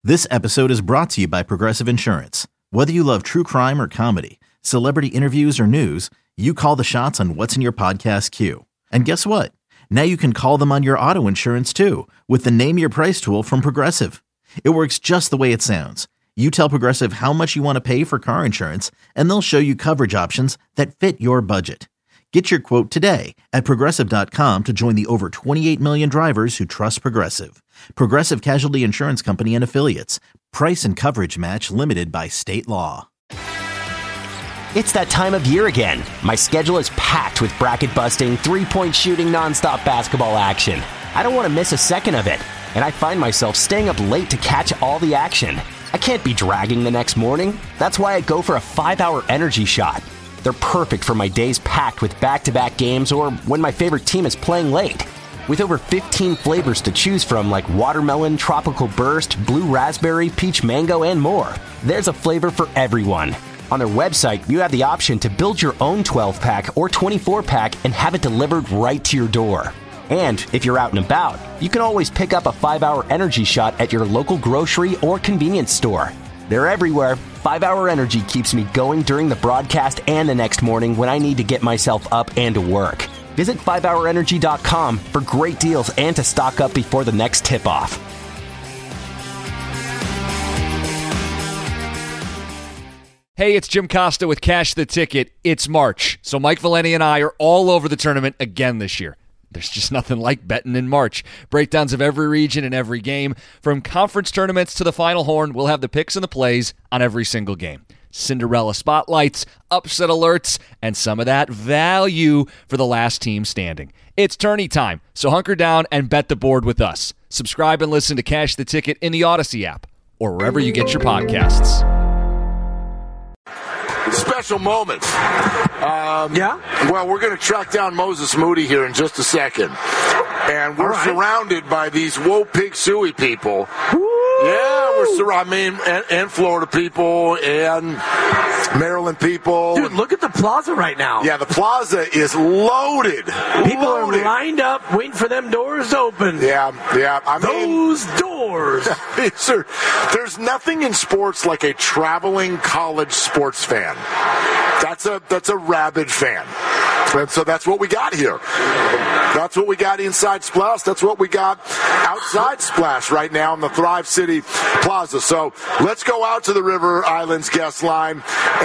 This episode is brought to you by Progressive Insurance. Whether you love true crime or comedy, celebrity interviews or news, you call the shots on what's in your podcast queue. And guess what? Now you can call them on your auto insurance too with the Name Your Price tool from Progressive. It works just the way it sounds. You tell Progressive how much you want to pay for car insurance, and they'll show you coverage options that fit your budget. Get your quote today at Progressive.com to join the over 28 million drivers who trust Progressive. Progressive Casualty Insurance Company and Affiliates. Price and coverage match limited by state law. It's that time of year again. My schedule is packed with bracket-busting, three-point shooting, nonstop basketball action. I don't want to miss a second of it, and I find myself staying up late to catch all the action. I can't be dragging the next morning. That's why I go for a 5-hour energy shot. They're perfect for my days packed with back-to-back games or when my favorite team is playing late. With over 15 flavors to choose from like watermelon, tropical burst, blue raspberry, peach mango, and more, there's a flavor for everyone. On their website, you have the option to build your own 12-pack or 24-pack and have it delivered right to your door. And if you're out and about, you can always pick up a 5-hour energy shot at your local grocery or convenience store. They're everywhere. 5-hour energy keeps me going during the broadcast and the next morning when I need to get myself up and to work. Visit 5hourenergy.com for great deals and to stock up before the next tip-off. Hey, it's Jim Costa with Cash the Ticket. It's March, so Mike Valeni and I are all over the tournament again this year. There's just nothing like betting in March. Breakdowns of every region and every game. From conference tournaments to the Final Horn, we'll have the picks and the plays on every single game. Cinderella spotlights, upset alerts, and some of that value for the last team standing. It's tourney time, so hunker down and bet the board with us. Subscribe and listen to Cash the Ticket in the Odyssey app or wherever you get your podcasts. Special moments. Well, we're going to track down Moses Moody here in just a second. And we're surrounded by these Whoa Pig Suey people. Woo! Yeah, we're surrounded, and Florida people, and Maryland people. Dude, look at the plaza right now. Yeah, the plaza is loaded. People are lined up, waiting for them doors to open. Yeah. Those doors. There's nothing in sports like a traveling college sports fan. That's a rabid fan. And so that's what we got here. That's what we got inside Splash. That's what we got outside Splash right now in the Thrive City Plaza. So let's go out to the River Islands guest line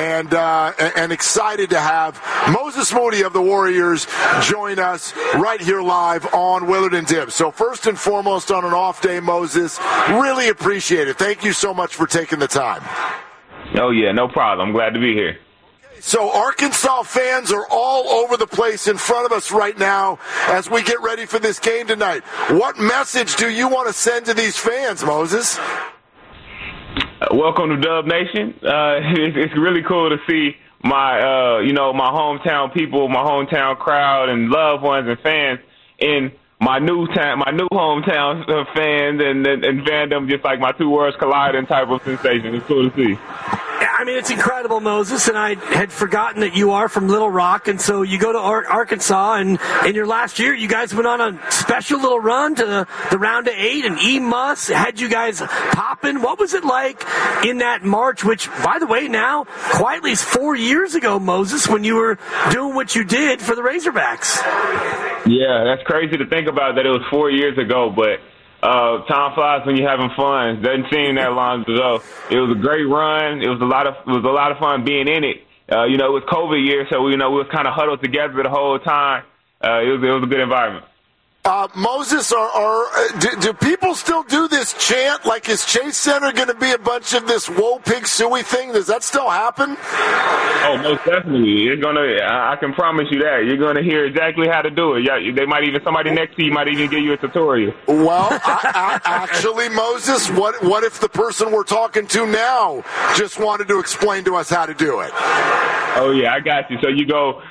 and excited to have Moses Moody of the Warriors join us right here live on Willard and Dibs. So first and foremost on an off day, Moses, really appreciate it. Thank you so much for taking the time. Oh, yeah, no problem. I'm glad to be here. So Arkansas fans are all over the place in front of us right now as we get ready for this game tonight. What message do you want to send to these fans, Moses? Welcome to Dub Nation. It's really cool to see my hometown people, my hometown crowd, and loved ones and fans in my new hometown fans and fandom, just like my two worlds colliding type of sensation. It's cool to see. I mean, it's incredible, Moses, and I had forgotten that you are from Little Rock, and so you go to Arkansas, and in your last year, you guys went on a special little run to the round of 8, and E-Mus had you guys popping. What was it like in that March, which, by the way, now, quietly is 4 years ago, Moses, when you were doing what you did for the Razorbacks? Yeah, that's crazy to think about that it was 4 years ago, but time flies when you're having fun. Doesn't seem that long ago. It was a great run. It was a lot of fun being in it. It was COVID year, so we was kind of huddled together the whole time. It was a good environment. Moses, do people still do this chant? Like, is Chase Center going to be a bunch of this Whoa Pig Suey thing? Does that still happen? Oh, most definitely. I can promise you that. You're going to hear exactly how to do it. Yeah, somebody next to you might even give you a tutorial. Well, actually, Moses, what if the person we're talking to now just wanted to explain to us how to do it? Oh, yeah, I got you. So you go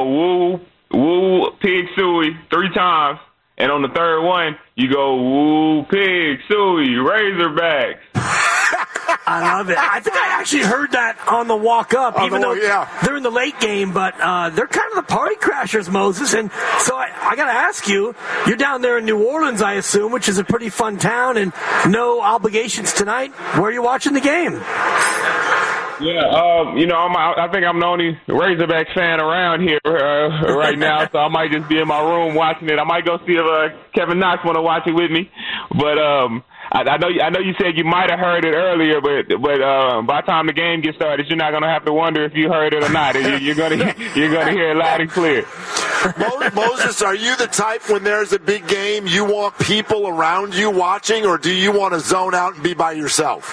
Woo Pig Suey 3 times. And on the third one, you go, Woo, Pig, Suey, Razorbacks. I love it. I think I actually heard that on the walk up, even though they're in the late game, but they're kind of the party crashers, Moses. And so I got to ask you, you're down there in New Orleans, I assume, which is a pretty fun town, and no obligations tonight. Where are you watching the game? Yeah, I think I'm the only Razorback fan around here right now, so I might just be in my room watching it. I might go see if Kevin Knox want to watch it with me, but I know you said you might have heard it earlier, but by the time the game gets started, you're not gonna have to wonder if you heard it or not. You're gonna hear it loud and clear. Moses, are you the type when there's a big game you want people around you watching, or do you want to zone out and be by yourself?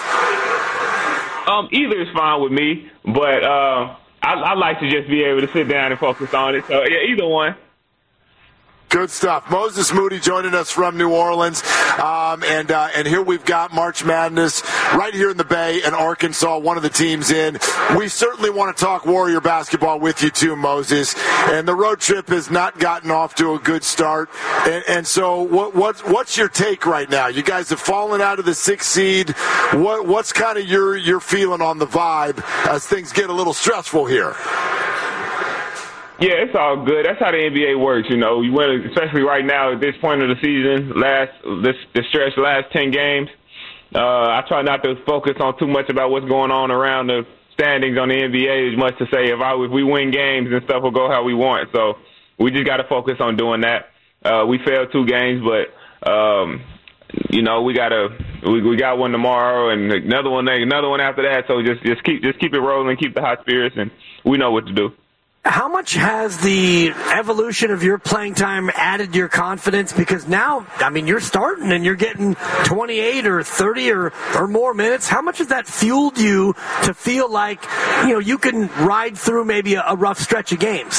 Either is fine with me, but I like to just be able to sit down and focus on it. So yeah, either one. Good stuff. Moses Moody joining us from New Orleans. And here we've got March Madness right here in the Bay and Arkansas, one of the teams in. We certainly want to talk Warrior basketball with you too, Moses. And the road trip has not gotten off to a good start. And so what's your take right now? You guys have fallen out of the 6th seed. What's kind of your feeling on the vibe as things get a little stressful here? Yeah, it's all good. That's how the NBA works, you know. You win, especially right now at this point of the season, the last 10 games. I try not to focus on too much about what's going on around the standings on the NBA as much to say if we win games and stuff will go how we want. So we just got to focus on doing that. We failed 2 games, but we got one tomorrow and another one after that. So just keep it rolling, keep the hot spirits, and we know what to do. How much has the evolution of your playing time added to your confidence? Because now, I mean, you're starting and you're getting 28 or 30 or more minutes. How much has that fueled you to feel like, you can ride through maybe a rough stretch of games?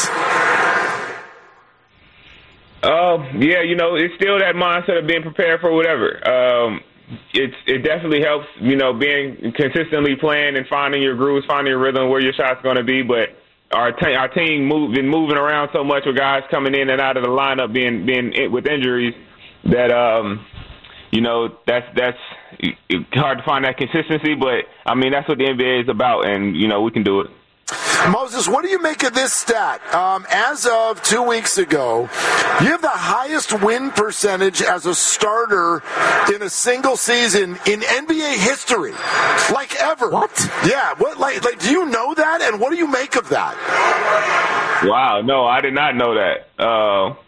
It's still that mindset of being prepared for whatever. It definitely helps, being consistently playing and finding your grooves, finding your rhythm, where your shot's going to be, but our team been moving around so much with guys coming in and out of the lineup being with injuries that that's hard to find that consistency. But I mean, that's what the NBA is about, and we can do it. Moses, what do you make of this stat? As of 2 weeks ago, you have the highest win percentage as a starter in a single season in NBA history, like ever. What? Yeah. What? Like, do you know that? And what do you make of that? Wow. No, I did not know that.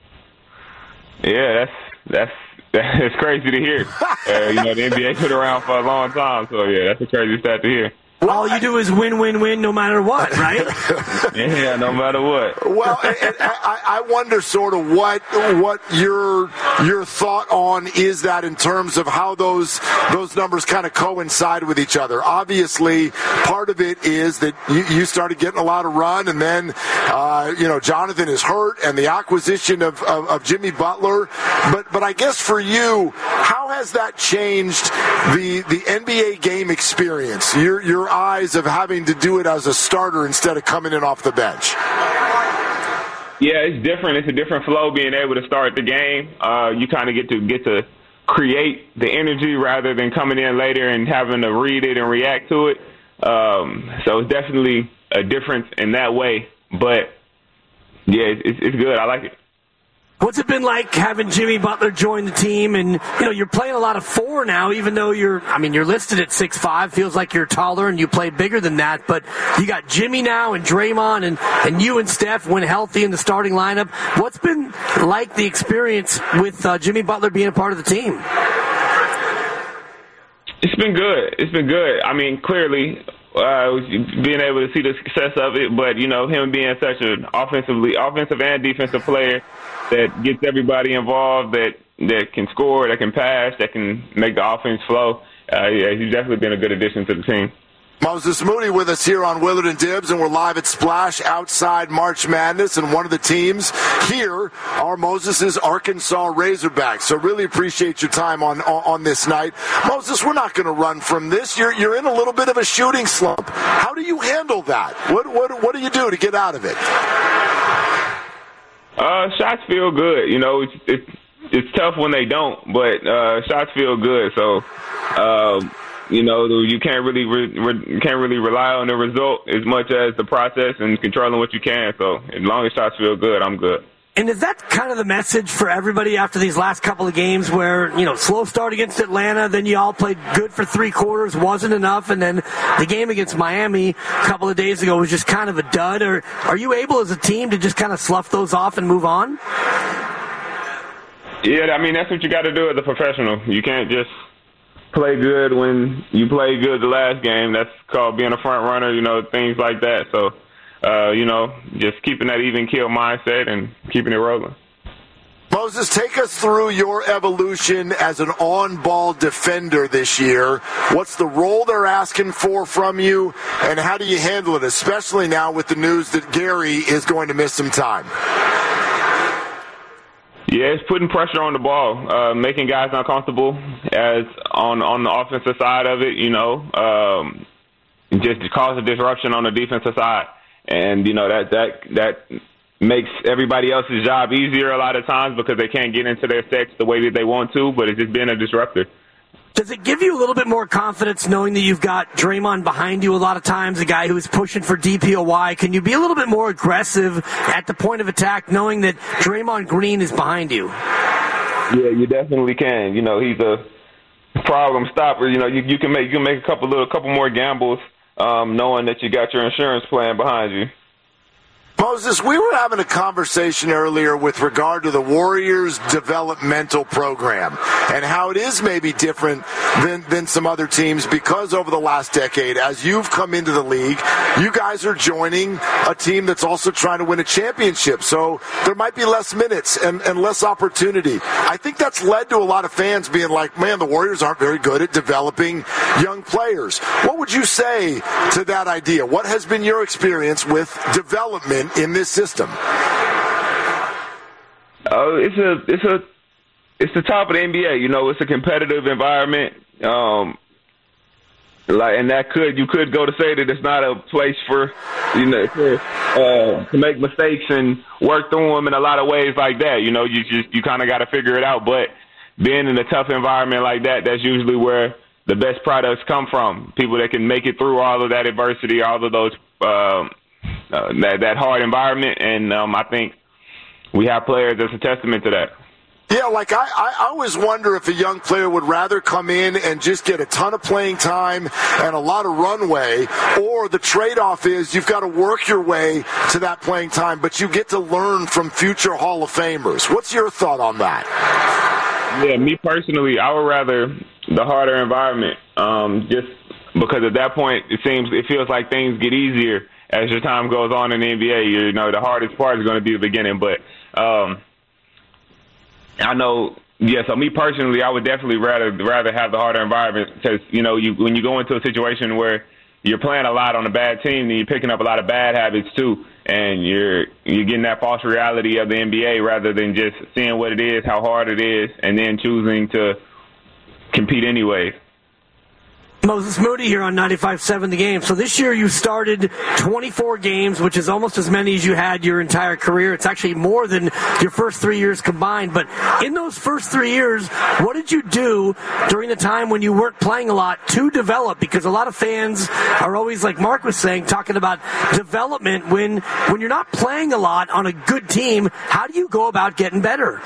That's crazy to hear. The NBA's been around for a long time, so yeah, that's a crazy stat to hear. All you do is win, win, win, no matter what, right? Yeah, no matter what. Well, and I wonder sort of what your thought on is that in terms of how those numbers kind of coincide with each other. Obviously, part of it is that you started getting a lot of run, and then Jonathan is hurt, and the acquisition of Jimmy Butler. But I guess for you, how has that changed the NBA game experience? Your eyes of having to do it as a starter instead of coming in off the bench. Yeah, it's different. It's a different flow being able to start the game. You kind of get to create the energy rather than coming in later and having to read it and react to it. So it's definitely a difference in that way. But yeah, it's good. I like it. What's it been like having Jimmy Butler join the team? And, you're playing a lot of 4 now, even though you're listed at 6'5", feels like you're taller and you play bigger than that. But you got Jimmy now and Draymond and you and Steph when healthy in the starting lineup. What's been like the experience with Jimmy Butler being a part of the team? It's been good. I mean, clearly, being able to see the success of it, but, him being such an offensive and defensive player that gets everybody involved, that can score, that can pass, that can make the offense flow. He's definitely been a good addition to the team. Moses Moody with us here on Willard and Dibs, and we're live at Splash outside March Madness, and one of the teams here are Moses' Arkansas Razorbacks. So really appreciate your time on this night. Moses, we're not going to run from this. You're in a little bit of a shooting slump. How do you handle that? What do you do to get out of it? Shots feel good. It's tough when they don't, but shots feel good. So you can't really rely on the result as much as the process and controlling what you can. So as long as shots feel good, I'm good. And is that kind of the message for everybody after these last couple of games where, slow start against Atlanta, then you all played good for 3 quarters, wasn't enough, and then the game against Miami a couple of days ago was just kind of a dud? Or are you able as a team to just kind of slough those off and move on? Yeah, that's what you got to do as a professional. You can't just play good when you played good the last game. That's called being a front runner, things like that. So, just keeping that even keel mindset and keeping it rolling. Moses, take us through your evolution as an on-ball defender this year. What's the role they're asking for from you, and how do you handle it, especially now with the news that Gary is going to miss some time? Yeah, it's putting pressure on the ball, making guys uncomfortable as on the offensive side of it, just to cause a disruption on the defensive side. And, that makes everybody else's job easier a lot of times because they can't get into their sets the way that they want to, but it's just been a disruptor. Does it give you a little bit more confidence knowing that you've got Draymond behind you a lot of times, a guy who's pushing for DPOY? Can you be a little bit more aggressive at the point of attack knowing that Draymond Green is behind you? Yeah, you definitely can. He's a problem stopper. You can make a couple more gambles knowing that you got your insurance plan behind you. Moses, we were having a conversation earlier with regard to the Warriors' developmental program and how it is maybe different than some other teams because over the last decade, as you've come into the league, you guys are joining a team that's also trying to win a championship. So there might be less minutes and less opportunity. I think that's led to a lot of fans being like, man, the Warriors aren't very good at developing young players. What would you say to that idea? What has been your experience with development in this system? It's the top of the NBA. It's a competitive environment. And you could go to say that it's not a place for to make mistakes and work through them in a lot of ways like that. You kind of got to figure it out. But being in a tough environment like that, that's usually where the best products come from. People that can make it through all of that adversity, all of those. That hard environment, and I think we have players that's a testament to that. Yeah, I always wonder if a young player would rather come in and just get a ton of playing time and a lot of runway, or the trade-off is you've got to work your way to that playing time, but you get to learn from future Hall of Famers. What's your thought on that? Yeah, me personally, I would rather the harder environment, just because at that point it feels like things get easier as your time goes on in the NBA. The hardest part is going to be the beginning. But I know, so me personally, I would definitely rather have the harder environment because, when you go into a situation where you're playing a lot on a bad team, then you're picking up a lot of bad habits too, and you're getting that false reality of the NBA rather than just seeing what it is, how hard it is, and then choosing to compete anyway. Moses Moody here on 95.7 The Game. So this year you started 24 games, which is almost as many as you had your entire career. It's actually more than your first 3 years combined. But in those first 3 years, what did you do during the time when you weren't playing a lot to develop? Because a lot of fans are always, like Mark was saying, talking about development. When you're not playing a lot on a good team, how do you go about getting better?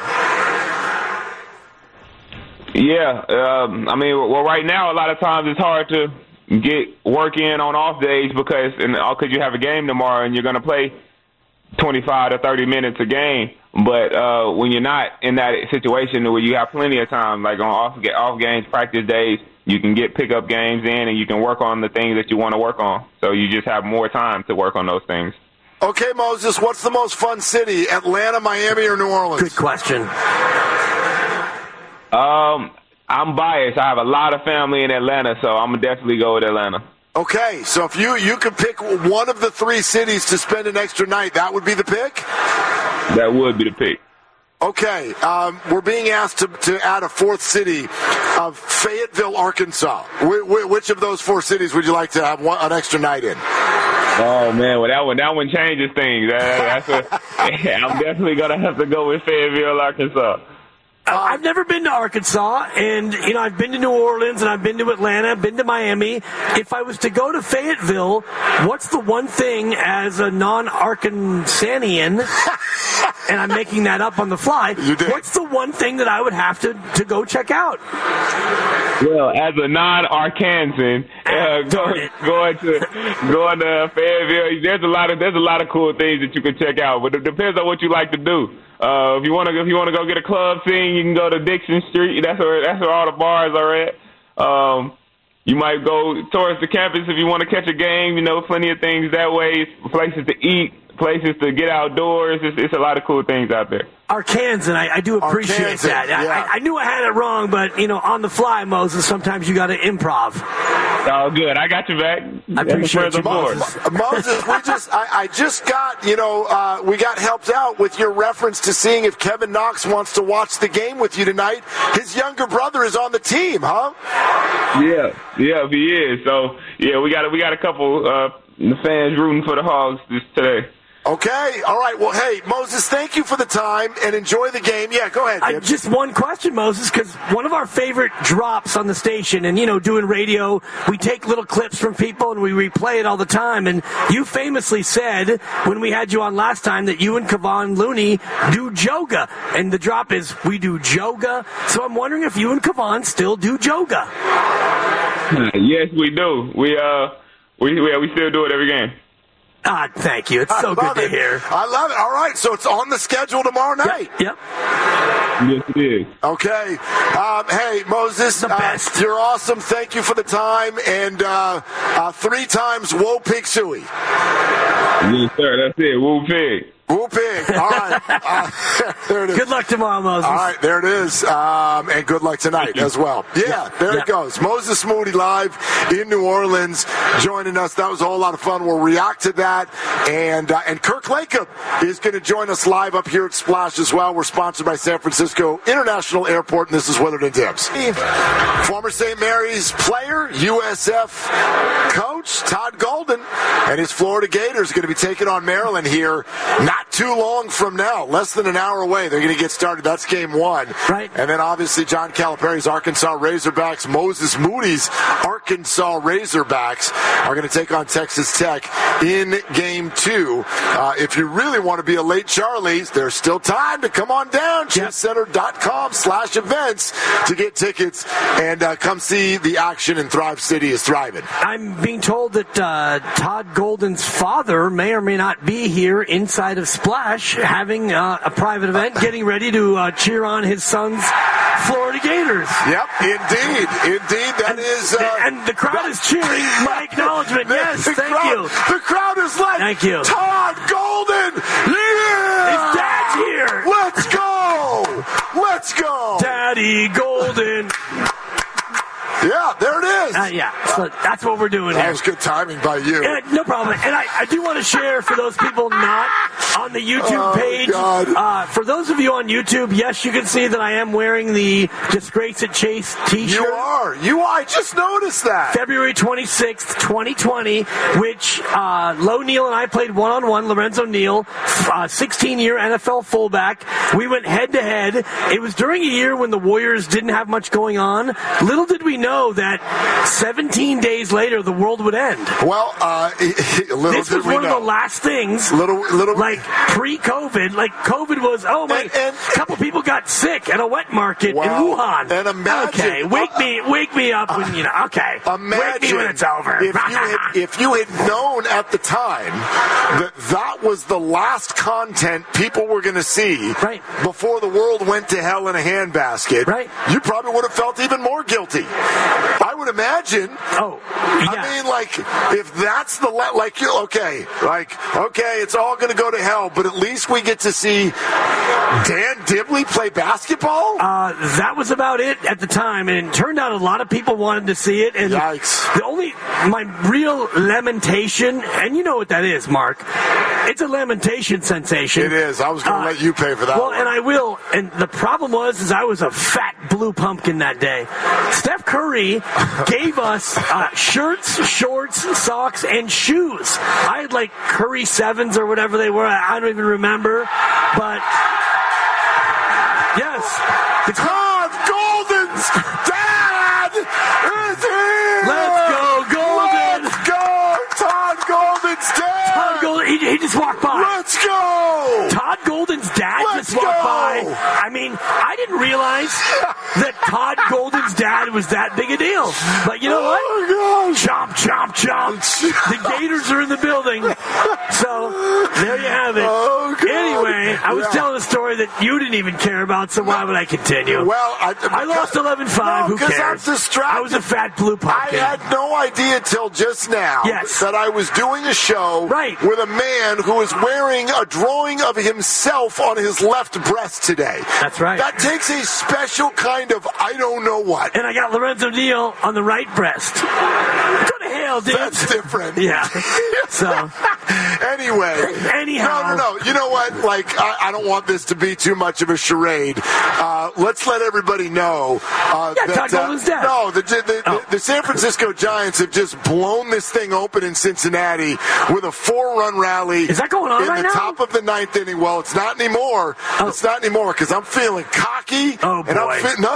Yeah, right now a lot of times it's hard to get work in on off days because you have a game tomorrow and you're going to play 25 to 30 minutes a game. But when you're not in that situation where you have plenty of time, like on off games, practice days, you can get pickup games in and you can work on the things that you want to work on. So you just have more time to work on those things. Okay, Moses, what's the most fun city, Atlanta, Miami, or New Orleans? Good question. I'm biased. I have a lot of family in Atlanta, so I'm going to definitely go with Atlanta. Okay, so if you could pick one of the 3 cities to spend an extra night, that would be the pick? That would be the pick. Okay, we're being asked to add a 4th city of Fayetteville, Arkansas. Which of those 4 cities would you like to have an extra night in? Oh, man, well, that one changes things. I'm definitely going to have to go with Fayetteville, Arkansas. I've never been to Arkansas, and I've been to New Orleans, and I've been to Atlanta, I've been to Miami. If I was to go to Fayetteville, what's the one thing as a non-Arkansanian, and I'm making that up on the fly, what's the one thing that I would have to go check out? Well, as a non-Arkansan, going to Fayetteville, there's a lot of cool things that you can check out, but it depends on what you like to do. If you want to go get a club scene, you can go to Dixon Street. That's where all the bars are at. You might go towards the campus if you want to catch a game. Plenty of things that way. Places to eat, places to get outdoors. It's a lot of cool things out there. Arkansan, I do appreciate that. Yeah. I knew I had it wrong, but on the fly, Moses, sometimes you got to improv. Oh, good. I got you back. I appreciate you, Moses, I just got, we got helped out with your reference to seeing if Kevin Knox wants to watch the game with you tonight. His younger brother is on the team, huh? Yeah, he is. So, yeah, we got a couple fans rooting for the Hogs today. Okay. All right. Well, hey, Moses, thank you for the time and enjoy the game. Yeah, go ahead. Just one question, Moses, because one of our favorite drops on the station, and, doing radio, we take little clips from people and we replay it all the time. And you famously said when we had you on last time that you and Kevon Looney do yoga. And the drop is, we do yoga. So I'm wondering if you and Kevon still do yoga. Yes, we do. We still do it every game. Thank you. It's so good to hear. I love it. All right, so it's on the schedule tomorrow night. Yep. Yes, it is. Okay. Hey, Moses, the best. You're awesome. Thank you for the time. And 3 times, whoa, pig suey. Yes, sir. That's it. Woo pig. Woo pig. All right. There it is. Good luck tomorrow, Moses. All right, there it is. And good luck tonight as well. Yeah, there it goes. Moses Moody live in New Orleans joining us. That was a whole lot of fun. We'll react to that. And Kirk Lacob is going to join us live up here at Splash as well. We're sponsored by San Francisco International Airport, and this is Willard and Dibs. Former St. Mary's player, USF coach, Todd Golden, and his Florida Gators are going to be taking on Maryland here not too long from now, less than an hour away. They're going to get started. That's game 1. Right. And then obviously John Calipari's Arkansas Razorbacks, Moses Moody's Arkansas Razorbacks are going to take on Texas Tech in game 2. If you really want to be a late Charlie's, there's still time to come on down. ChessCenter.com/events to get tickets and come see the action in Thrive City is thriving. I'm being told that Todd Golden's father may or may not be here inside of Splash having a private event, getting ready to cheer on his son's Florida Gators. Yep, indeed. That is. And the crowd is cheering my acknowledgement. Yes, thank you. The crowd is like, thank you. Todd Golden, yeah! His dad's here. Let's go. Daddy Golden. Yeah, there it is. So that's what we're doing That here. was good timing by you. No problem. And I do want to share for those people not on the YouTube page. God. For those of you on YouTube, yes, you can see that I am wearing the Disgrace at Chase t-shirt. You are. I just noticed that. February 26th, 2020, which Lo Neal and I played one-on-one. Lorenzo Neal, 16-year NFL fullback. We went head-to-head. It was during a year when the Warriors didn't have much going on. Little did we know that 17 days later the world would end. Well, this was one of the last things. Like pre-COVID, like COVID was. Oh my! A couple people got sick at a wet market in Wuhan. And imagine. Okay, wake me up when Okay, wake me when it's over. If you had known at the time that was the last content people were going to see before the world went to hell in a handbasket, you probably would have felt even more guilty. I would imagine. Oh, yeah. I mean, if that's the okay, it's all going to go to hell, but at least we get to see Dan Dibley play basketball? That was about it at the time, and it turned out a lot of people wanted to see it. And yikes. My real lamentation, and you know what that is, Mark. It's a lamentation sensation. It is. I was going to let you pay for that. Well, one. And I will. And the problem was I was a fat blue pumpkin that day. Steph Curry gave us shirts, shorts, socks, and shoes. I had Curry 7s or whatever they were. I don't even remember. But Yes. Todd Golden's dad is here! Let's go, Golden! Let's go! Todd Golden's dad! Todd Golden, he just walked by. Let's go! Todd Golden's dad Let's just walked go! by. I mean, I didn't realize that Todd Golden's dad was that big a deal. But you know what? Oh, gosh. Chomp, chomp, chomp. The Gators are in the building. So, there you have it. Oh, God. Anyway, I was Yeah. telling a story that you didn't even care about, so why would I continue? Well, I lost 11-5. No, Who cares? I'm distracted. I was a fat blue I pumpkin. had no idea till just now Yes. that I was doing a show Right. with a man who is wearing a drawing of himself on his left breast today. That's right. That takes a special kind of I don't know what. And I got Lorenzo Neal on the right breast. Go to hell, dude. That's different. Yeah. So, Anyway. Anyhow. No. You know what? Like, I don't want this to be too much of a charade. Let's let everybody know that Todd Golden's dead. No, the San Francisco Giants have just blown this thing open in Cincinnati with a 4-run rally. Is that going on in right the now? top of the 9th inning? Well, it's not anymore. Oh. It's not anymore because I'm feeling cocky. Oh, and boy. No.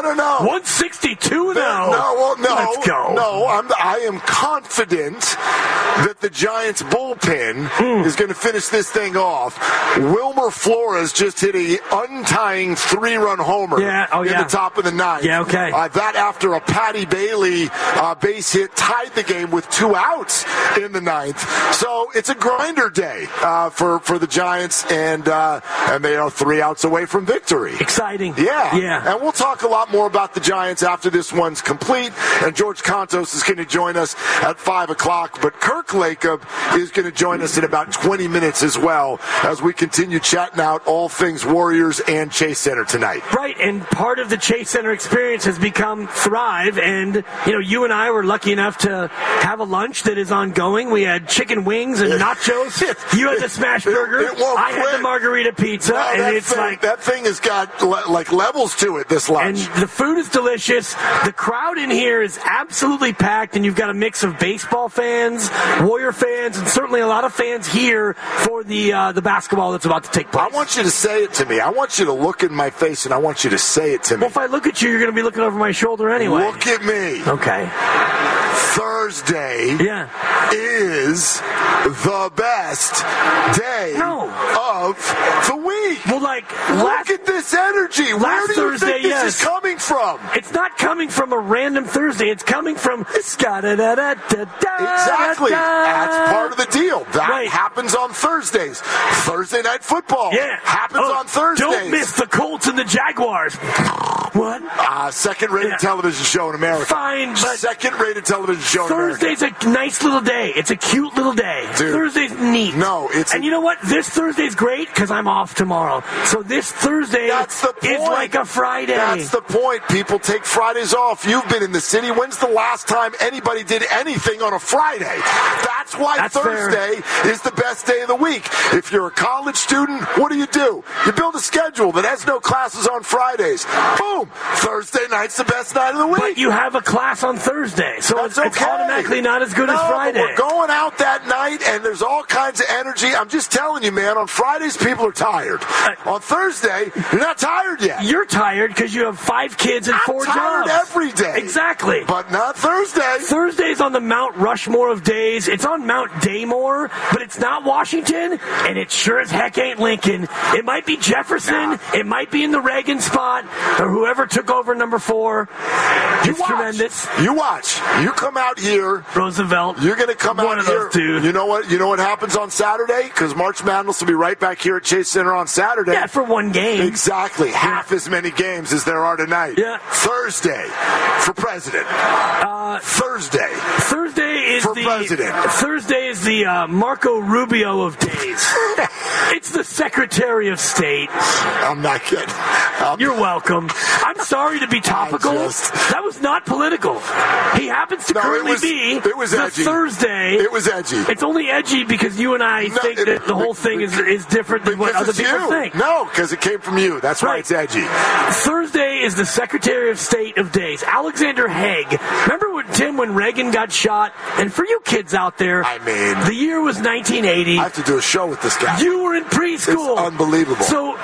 162 now. No. Let's go. No, I am confident that the Giants bullpen is going to finish this thing off. Wilmer Flores just hit a untying 3-run homer in the top of the 9th. Yeah, okay. That after a Patty Bailey base hit tied the game with 2 outs in the 9th. So it's a grinder day for the Giants, and they are 3 outs away from victory. Exciting. Yeah. And we'll talk a lot more about the Giants after this one's complete. And George Kontos is going to join us at 5 o'clock. But Kirk Lacob is going to join us in about 20 minutes as well as we continue chatting out all things Warriors and Chase Center tonight. Right, and part of the Chase Center experience has become Thrive. And, you and I were lucky enough to have a lunch that is ongoing. We had chicken wings and nachos. You had the smash burger. I had the margarita pizza. No, and it's that thing has got like levels to it, this lunch. And the food is delicious. The crowd in here is absolutely packed, and you've got a mix of baseball fans, Warrior fans, and certainly a lot of fans here for the basketball that's about to take place. I want you to say it to me. I want you to look in my face, and I want you to say it to me. Well, if I look at you, you're going to be looking over my shoulder anyway. Look at me. Okay. Thursday is the best day of the week. Well, look at this energy. Where do you Thursday, think this is coming from? It's not coming from a random Thursday. It's coming from Exactly. That's part of the deal. That happens on Thursdays. Thursday night football happens on Thursdays. Don't miss the Colts and the Jaguars. What? Second-rated television show in America. Fine, but second-rated television show in America. Thursday's a nice little day. It's a cute little day. Dude. Thursday's neat. No, and you know what? This Thursday's great because I'm off tomorrow. So this Thursday is like a Friday. That's the point. People take Fridays off. You've been in the city. When's the last time anybody did anything on a Friday? That's why Thursday is the best day of the week. If you're a college student, what do? You build a schedule that has no classes on Fridays. Boom! Thursday night's the best night of the week. But you have a class on Thursday, so it's automatically not as good as Friday. But we're going out that night, and there's all kinds of energy. I'm just telling you, man, on Fridays, people are tired. On Thursday, you're not tired yet. You're tired because you have 5 kids and 4 jobs. I'm tired every day. Exactly. But not Thursday. Thursday's on the Mount Rushmore of days. It's on Mount Daymore, but it's not Washington, and it sure as heck ain't Lincoln. It might be Jefferson. It might be in the Reagan spot, or whoever took over number 4. It's tremendous. You watch. You come out here. Roosevelt. You're going to come One out of here. those two. You know what happens on Saturday? Because March Madness will be right back here at Chase Center on Saturday. Yeah, for one game. Exactly. Half as many games as there are tonight. Yeah. Thursday for president. Thursday. Thursday is for president. Thursday is the Marco Rubio of days. It's the Secretary of State. I'm not kidding. You're welcome. I'm sorry to be topical. That was not political. He happens to currently be it was the edgy. Thursday. It was edgy. It's only edgy because you and I think that the whole thing is different than what other people think. No, because it came from you. That's why it's edgy. Thursday is the Secretary of State of days. Alexander Haig. Remember when Reagan got shot? And for you kids out there, the year was 1980. I have to do a show with this guy. You were in preschool. It's unbelievable. So